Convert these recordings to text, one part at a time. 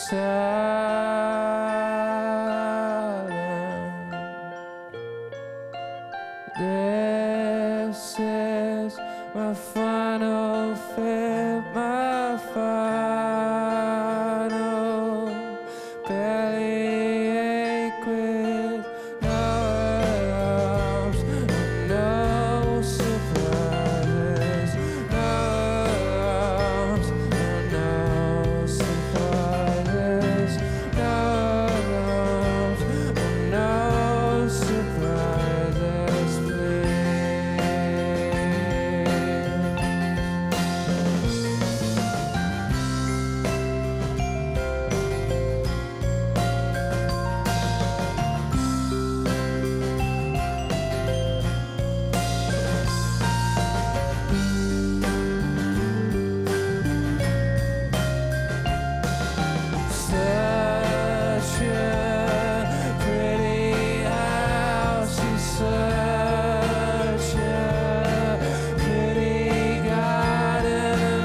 silent. This is my final fit, my final bellyache with no arms, no surprises, no arms, no surprises, no arms, no surprises, please. Such a pretty house, she's such a pretty garden,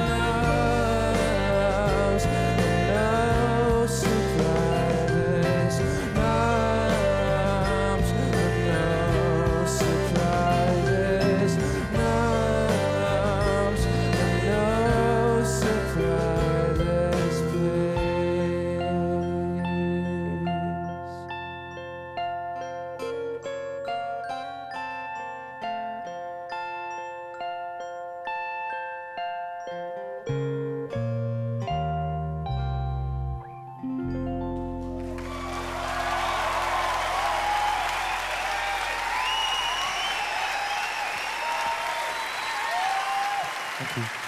no surprises, no arms, no surprises, no arms, no surprises, please. Thank you.